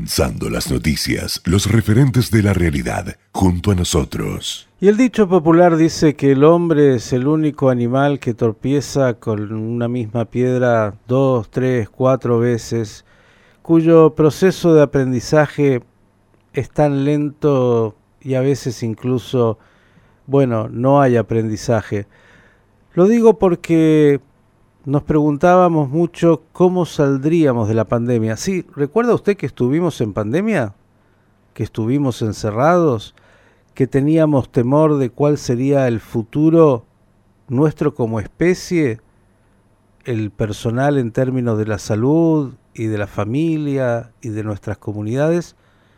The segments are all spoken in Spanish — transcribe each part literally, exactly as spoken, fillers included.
Condensando las noticias, los referentes de la realidad, junto a nosotros. Y el dicho popular dice que el hombre es el único animal que tropieza con una misma piedra dos, tres, cuatro veces, cuyo proceso de aprendizaje es tan lento y a veces incluso, bueno, no hay aprendizaje. Lo digo porque nos preguntábamos mucho cómo saldríamos de la pandemia. Sí, ¿recuerda usted que estuvimos en pandemia? ¿Que estuvimos encerrados? ¿Que teníamos temor de cuál sería el futuro nuestro como especie? El personal en términos de la salud y de la familia y de nuestras comunidades.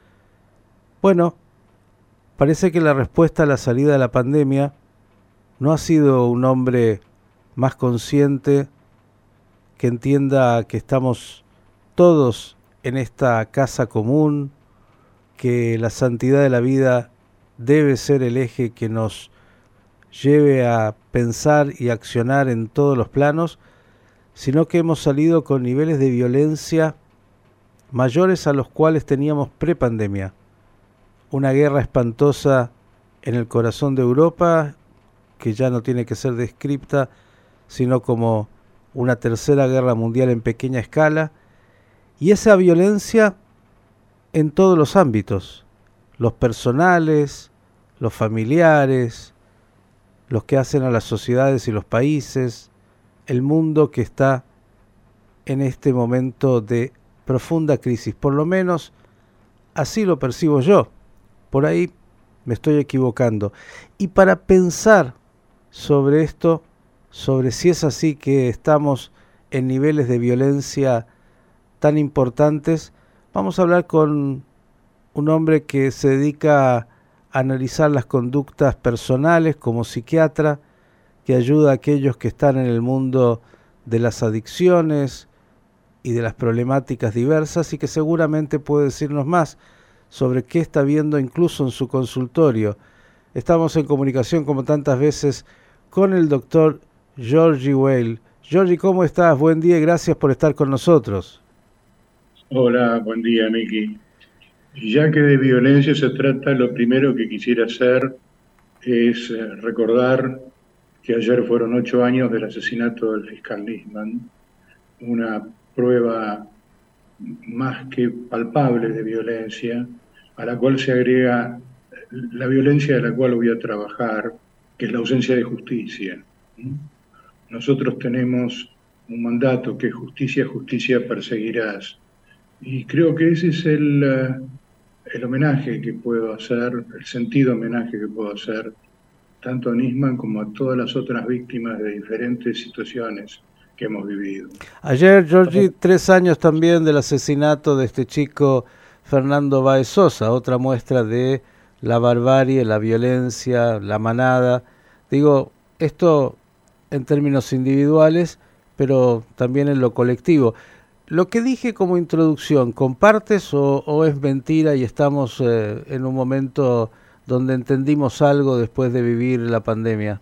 Bueno, parece que la respuesta a la salida de la pandemia no ha sido un hombre más consciente, que entienda que estamos todos en esta casa común, que la santidad de la vida debe ser el eje que nos lleve a pensar y accionar en todos los planos, sino que hemos salido con niveles de violencia mayores a los cuales teníamos prepandemia. Una guerra espantosa en el corazón de Europa, que ya no tiene que ser descripta, sino como una tercera guerra mundial en pequeña escala, y esa violencia en todos los ámbitos, los personales, los familiares, los que hacen a las sociedades y los países, el mundo que está en este momento de profunda crisis. Por lo menos así lo percibo yo. Por ahí me estoy equivocando. Y para pensar sobre esto, sobre si es así que estamos en niveles de violencia tan importantes, vamos a hablar con un hombre que se dedica a analizar las conductas personales como psiquiatra, que ayuda a aquellos que están en el mundo de las adicciones y de las problemáticas diversas, y que seguramente puede decirnos más sobre qué está viendo incluso en su consultorio. Estamos en comunicación, como tantas veces, con el doctor Georgie Weil. Georgie, ¿cómo estás? Buen día y gracias por estar con nosotros. Hola, buen día, Miki. Ya que de violencia se trata, lo primero que quisiera hacer es recordar que ayer fueron ocho años del asesinato del fiscal Nisman, una prueba más que palpable de violencia, a la cual se agrega la violencia de la cual voy a trabajar, que es la ausencia de justicia. Nosotros tenemos un mandato que es justicia, justicia perseguirás. Y creo que ese es el, el homenaje que puedo hacer, el sentido homenaje que puedo hacer, tanto a Nisman como a todas las otras víctimas de diferentes situaciones que hemos vivido. Ayer, Georgie, tres años también del asesinato de este chico Fernando Báez Sosa, otra muestra de la barbarie, la violencia, la manada. Digo, esto en términos individuales, pero también en lo colectivo. Lo que dije como introducción, ¿compartes o, o es mentira y estamos eh, en un momento donde entendimos algo después de vivir la pandemia?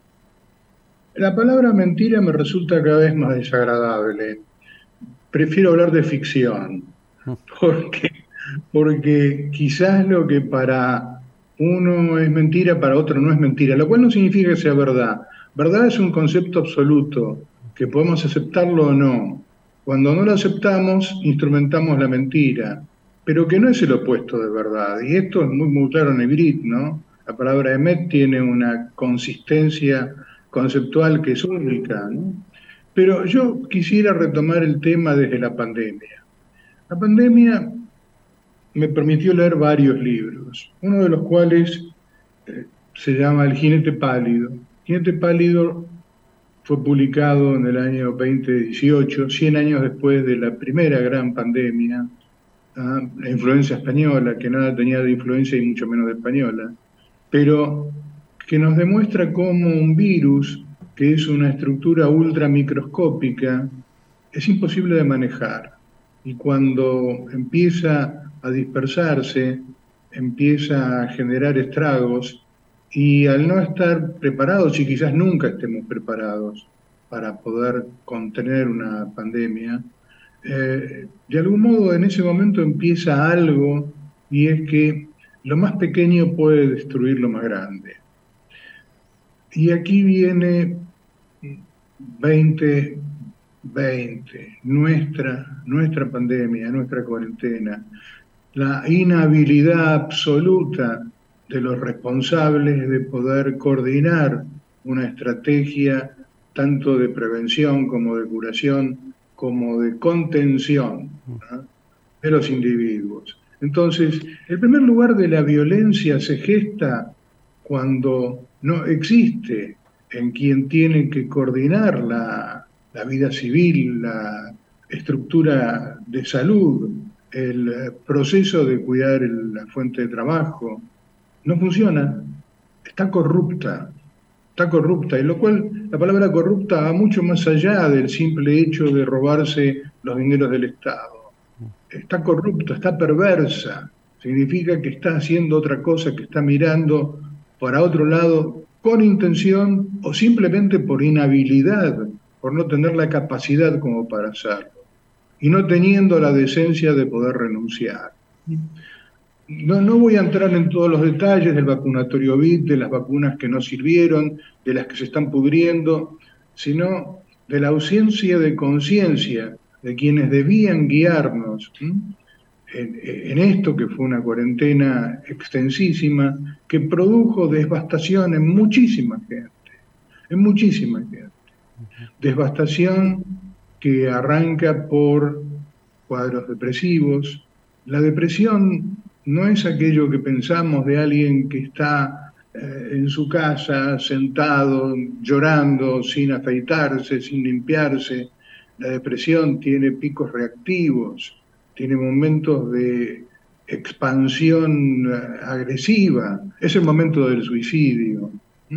La palabra mentira me resulta cada vez más desagradable. Prefiero hablar de ficción, porque, porque quizás lo que para uno es mentira, para otro no es mentira, lo cual no significa que sea verdad. Verdad es un concepto absoluto, que podemos aceptarlo o no. Cuando no lo aceptamos, instrumentamos la mentira, pero que no es el opuesto de verdad. Y esto es muy, muy claro en Ivrit, ¿no? La palabra emet tiene una consistencia conceptual que es única, ¿no? Pero yo quisiera retomar el tema desde la pandemia. La pandemia me permitió leer varios libros, uno de los cuales eh, se llama El jinete pálido. El jinete pálido fue publicado en el año veinte dieciocho, cien años después de la primera gran pandemia, ¿ah? La influencia española, que nada tenía de influencia y mucho menos de española, pero que nos demuestra cómo un virus, que es una estructura ultramicroscópica, es imposible de manejar. Y cuando empieza a dispersarse, empieza a generar estragos, y al no estar preparados, y quizás nunca estemos preparados para poder contener una pandemia, eh, de algún modo en ese momento empieza algo, y es que lo más pequeño puede destruir lo más grande. Y aquí viene veinte veinte, nuestra, nuestra pandemia, nuestra cuarentena, la inhabilidad absoluta de los responsables de poder coordinar una estrategia tanto de prevención como de curación, como de contención, ¿no?, de los individuos. Entonces, el primer lugar de la violencia se gesta cuando no existe en quien tiene que coordinar la, la vida civil, la estructura de salud, el proceso de cuidar el, la fuente de trabajo. No funciona, está corrupta, está corrupta, y lo cual la palabra corrupta va mucho más allá del simple hecho de robarse los dineros del Estado. Está corrupta, está perversa, significa que está haciendo otra cosa, que está mirando para otro lado con intención o simplemente por inhabilidad, por no tener la capacidad como para hacerlo, y no teniendo la decencia de poder renunciar. No, no voy a entrar en todos los detalles del vacunatorio V I D, de las vacunas que no sirvieron, de las que se están pudriendo, sino de la ausencia de conciencia de quienes debían guiarnos en, en esto que fue una cuarentena extensísima, que produjo devastación en muchísima gente, en muchísima gente. Devastación que arranca por cuadros depresivos. La depresión no es aquello que pensamos de alguien que está eh, en su casa, sentado, llorando, sin afeitarse, sin limpiarse. La depresión tiene picos reactivos, tiene momentos de expansión agresiva. Es el momento del suicidio,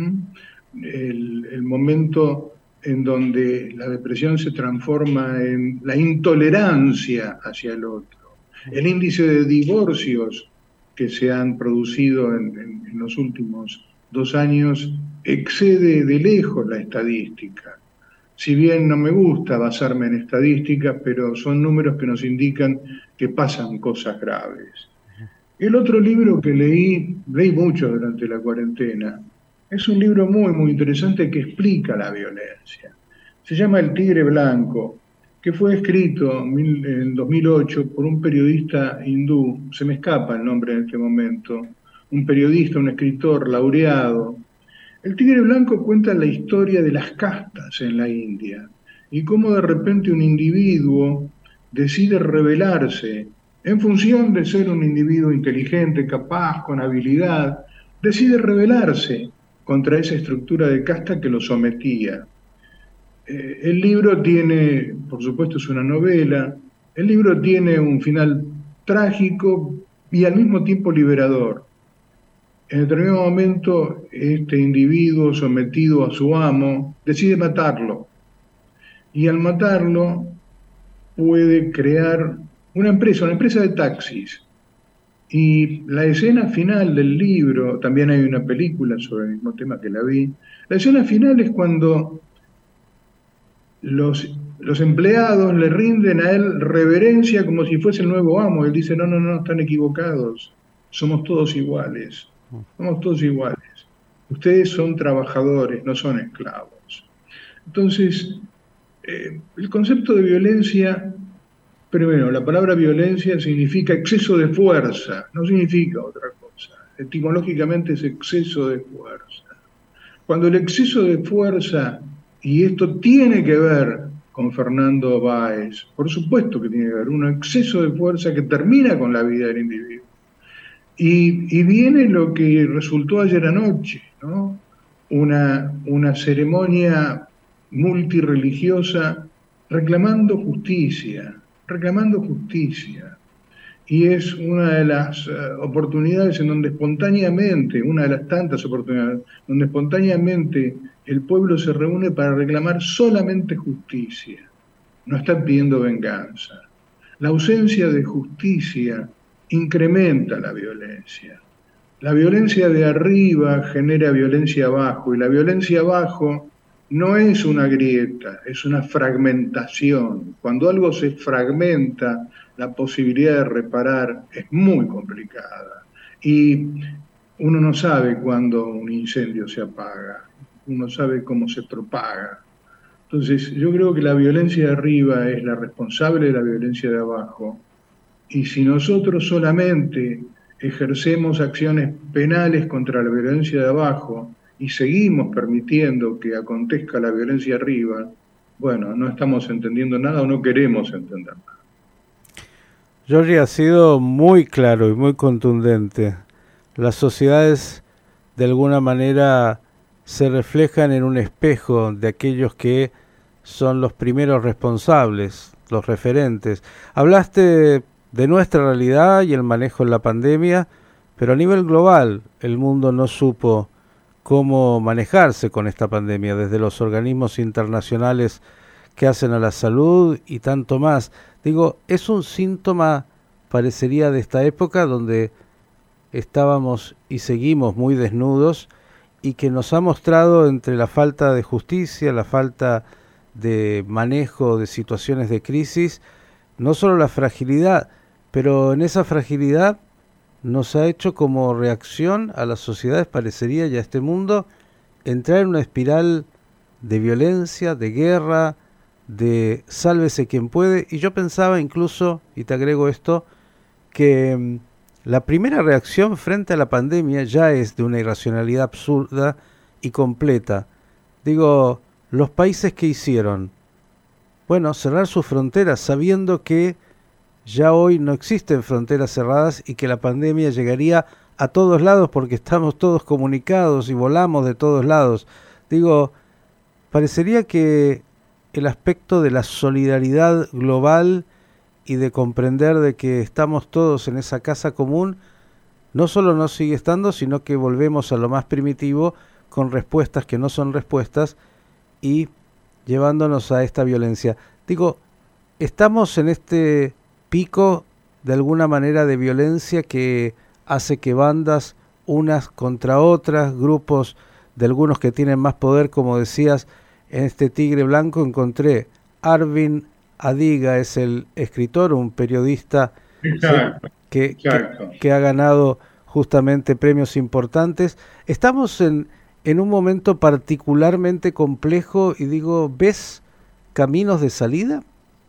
el, el momento en donde la depresión se transforma en la intolerancia hacia el otro. El índice de divorcios que se han producido en, en, en los últimos dos años excede de lejos la estadística. Si bien no me gusta basarme en estadísticas, pero son números que nos indican que pasan cosas graves. El otro libro que leí, leí mucho durante la cuarentena, es un libro muy, muy interesante que explica la violencia. Se llama El Tigre Blanco, que fue escrito en dos mil ocho por un periodista hindú, se me escapa el nombre en este momento, un periodista, un escritor laureado. El Tigre Blanco cuenta la historia de las castas en la India y cómo de repente un individuo decide rebelarse en función de ser un individuo inteligente, capaz, con habilidad, decide rebelarse contra esa estructura de casta que lo sometía. Eh, el libro tiene, por supuesto es una novela, el libro tiene un final trágico y al mismo tiempo liberador. En determinado momento, este individuo sometido a su amo decide matarlo. Y al matarlo puede crear una empresa, una empresa de taxis. Y la escena final del libro, también hay una película sobre el mismo tema que la vi, la escena final es cuando los, los empleados le rinden a él reverencia como si fuese el nuevo amo. Él dice, no, no, no, están equivocados, somos todos iguales. Somos todos iguales. Ustedes son trabajadores, no son esclavos. Entonces, eh, el concepto de violencia, primero, la palabra violencia significa exceso de fuerza, no significa otra cosa. Etimológicamente es exceso de fuerza. Cuando el exceso de fuerza, y esto tiene que ver con Fernando Báez, por supuesto que tiene que ver, un exceso de fuerza que termina con la vida del individuo. Y, y viene lo que resultó ayer anoche, ¿no? Una, una ceremonia multirreligiosa reclamando justicia, reclamando justicia. Y es una de las uh, oportunidades en donde espontáneamente, una de las tantas oportunidades, donde espontáneamente el pueblo se reúne para reclamar solamente justicia. No está pidiendo venganza. La ausencia de justicia incrementa la violencia. La violencia de arriba genera violencia abajo, y la violencia abajo no es una grieta, es una fragmentación. Cuando algo se fragmenta, la posibilidad de reparar es muy complicada. Y uno no sabe cuándo un incendio se apaga, uno sabe cómo se propaga. Entonces, yo creo que la violencia de arriba es la responsable de la violencia de abajo. Y si nosotros solamente ejercemos acciones penales contra la violencia de abajo y seguimos permitiendo que acontezca la violencia arriba, bueno, no estamos entendiendo nada o no queremos entender nada. Giorgi, ha sido muy claro y muy contundente. Las sociedades de alguna manera se reflejan en un espejo de aquellos que son los primeros responsables, los referentes. Hablaste de nuestra realidad y el manejo en la pandemia, pero a nivel global el mundo no supo cómo manejarse con esta pandemia, desde los organismos internacionales que hacen a la salud y tanto más. Digo, es un síntoma, parecería, de esta época donde estábamos y seguimos muy desnudos y que nos ha mostrado entre la falta de justicia, la falta de manejo de situaciones de crisis, no solo la fragilidad, pero en esa fragilidad nos ha hecho como reacción a las sociedades, parecería, y a este mundo, entrar en una espiral de violencia, de guerra, de sálvese quien puede. Y yo pensaba incluso, y te agrego esto, que um, la primera reacción frente a la pandemia ya es de una irracionalidad absurda y completa. Digo, los países que hicieron, bueno, cerrar sus fronteras sabiendo que ya hoy no existen fronteras cerradas y que la pandemia llegaría a todos lados porque estamos todos comunicados y volamos de todos lados. Digo, parecería que el aspecto de la solidaridad global y de comprender de que estamos todos en esa casa común, no solo no sigue estando, sino que volvemos a lo más primitivo con respuestas que no son respuestas y llevándonos a esta violencia. Digo, estamos en este pico de alguna manera de violencia que hace que bandas unas contra otras, grupos de algunos que tienen más poder, como decías, en este Tigre Blanco encontré Arvin Adiga, es el escritor, un periodista Exacto, que, exacto. que, que ha ganado justamente premios importantes. Estamos en, en un momento particularmente complejo y digo, ¿ves caminos de salida?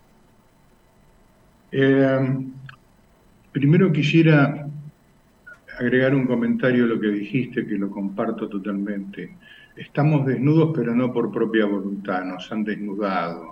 Eh, primero quisiera agregar un comentario a lo que dijiste, que lo comparto totalmente. Estamos desnudos, pero no por propia voluntad, nos han desnudado,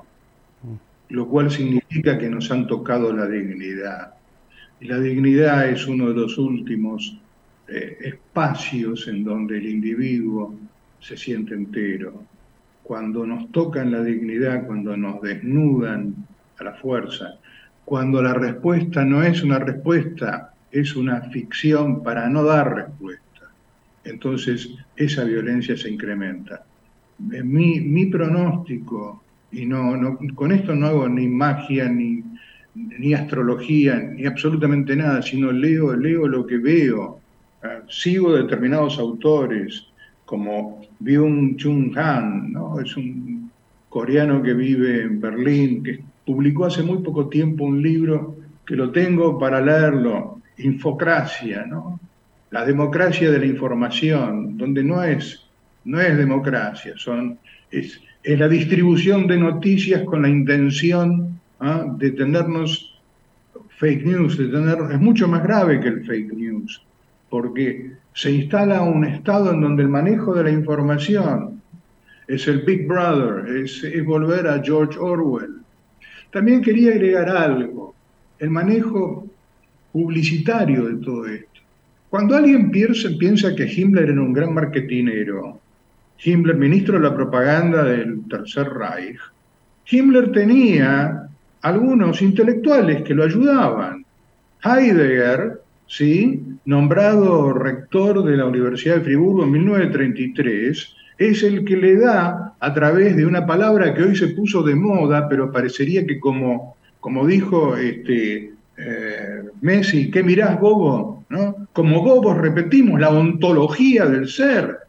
lo cual significa que nos han tocado la dignidad. Y la dignidad es uno de los últimos eh, espacios en donde el individuo se siente entero. Cuando nos tocan la dignidad, cuando nos desnudan a la fuerza, cuando la respuesta no es una respuesta, es una ficción para no dar respuesta, entonces esa violencia se incrementa. Mi, mi pronóstico, y no, no, con esto no hago ni magia, ni, ni astrología, ni absolutamente nada, sino leo, leo lo que veo, eh, sigo determinados autores, como Byung-Chul Han, ¿no? Es un coreano que vive en Berlín, que publicó hace muy poco tiempo un libro que lo tengo para leerlo, Infocracia, ¿no? La democracia de la información, donde no es, no es democracia, son, es, es la distribución de noticias con la intención ¿eh? de tenernos fake news, de tener, es mucho más grave que el fake news, porque se instala un estado en donde el manejo de la información es el Big Brother, es, es volver a George Orwell. También quería agregar algo, el manejo publicitario de todo esto. Cuando alguien piensa, piensa que Himmler era un gran marketinero, Himmler, ministro de la propaganda del Tercer Reich, Himmler tenía algunos intelectuales que lo ayudaban. Heidegger, ¿sí?, nombrado rector de la Universidad de Friburgo en mil novecientos treinta y tres, es el que le da, a través de una palabra que hoy se puso de moda, pero parecería que como, como dijo este, eh, Messi, ¿qué mirás, bobo? ¿No? Como bobos repetimos la ontología del ser.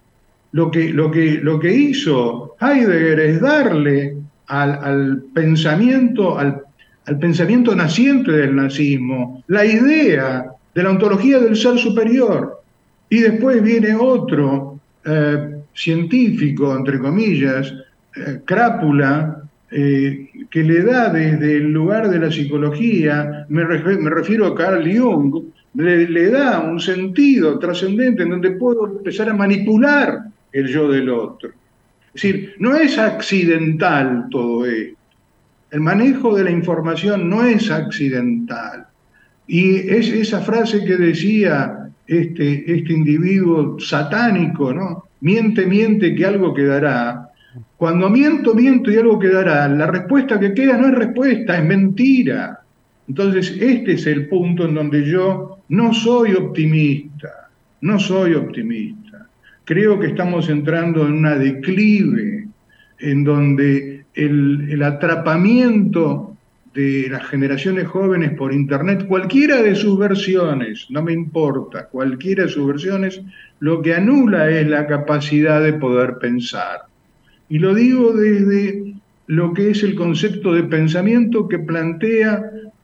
Lo que, lo que, lo que hizo Heidegger es darle al, al pensamiento, al, al pensamiento naciente del nazismo, la idea de la ontología del ser superior. Y después viene otro eh, científico, entre comillas, eh, Crápula, eh, que le da desde el lugar de la psicología, me, ref, me refiero a Carl Jung, le, le da un sentido trascendente en donde puedo empezar a manipular el yo del otro. Es decir, no es accidental todo esto. El manejo de la información no es accidental. Y es esa frase que decía este, este individuo satánico, ¿no? Miente, miente, que algo quedará. Cuando miento, miento y algo quedará, la respuesta que queda no es respuesta, es mentira. Entonces, este es el punto en donde yo no soy optimista, no soy optimista. Creo que estamos entrando en una declive, en donde el, el atrapamiento de las generaciones jóvenes por Internet, cualquiera de sus versiones, no me importa, cualquiera de sus versiones, lo que anula es la capacidad de poder pensar. Y lo digo desde lo que es el concepto de pensamiento que plantea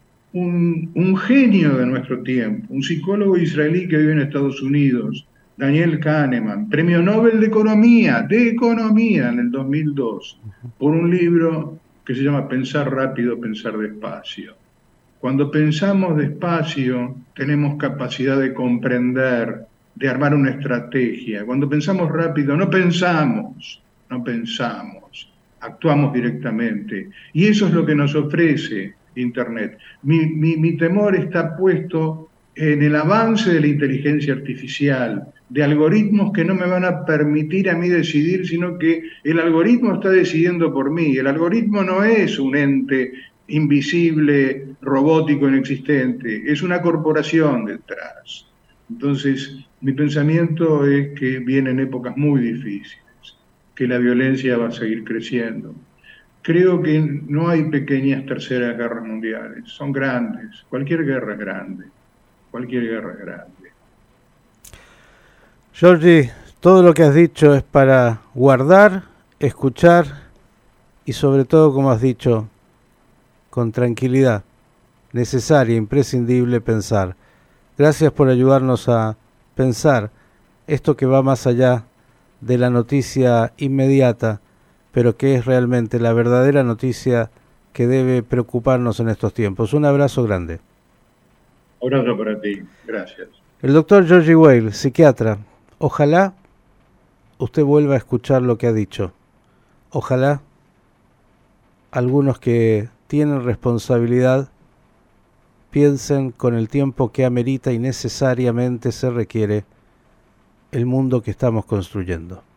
un, un genio de nuestro tiempo, un psicólogo israelí que vive en Estados Unidos, Daniel Kahneman, premio Nobel de Economía, de Economía en el dos mil dos, por un libro que se llama Pensar rápido, pensar despacio. Cuando pensamos despacio, tenemos capacidad de comprender, de armar una estrategia. Cuando pensamos rápido, no pensamos, no pensamos, actuamos directamente. Y eso es lo que nos ofrece Internet. Mi, mi, mi temor está puesto en el avance de la inteligencia artificial, de algoritmos que no me van a permitir a mí decidir, sino que el algoritmo está decidiendo por mí. El algoritmo no es un ente invisible, robótico, inexistente, es una corporación detrás. Entonces, mi pensamiento es que vienen épocas muy difíciles, que la violencia va a seguir creciendo. Creo que no hay pequeñas terceras guerras mundiales, son grandes, cualquier guerra es grande. Cualquier guerra es grande. Giorgi, todo lo que has dicho es para guardar, escuchar y sobre todo, como has dicho, con tranquilidad, necesaria, imprescindible pensar. Gracias por ayudarnos a pensar esto que va más allá de la noticia inmediata, pero que es realmente la verdadera noticia que debe preocuparnos en estos tiempos. Un abrazo grande. Un abrazo para ti, gracias. El doctor Giorgi Weil, psiquiatra. Ojalá usted vuelva a escuchar lo que ha dicho. Ojalá algunos que tienen responsabilidad piensen con el tiempo que amerita y necesariamente se requiere el mundo que estamos construyendo.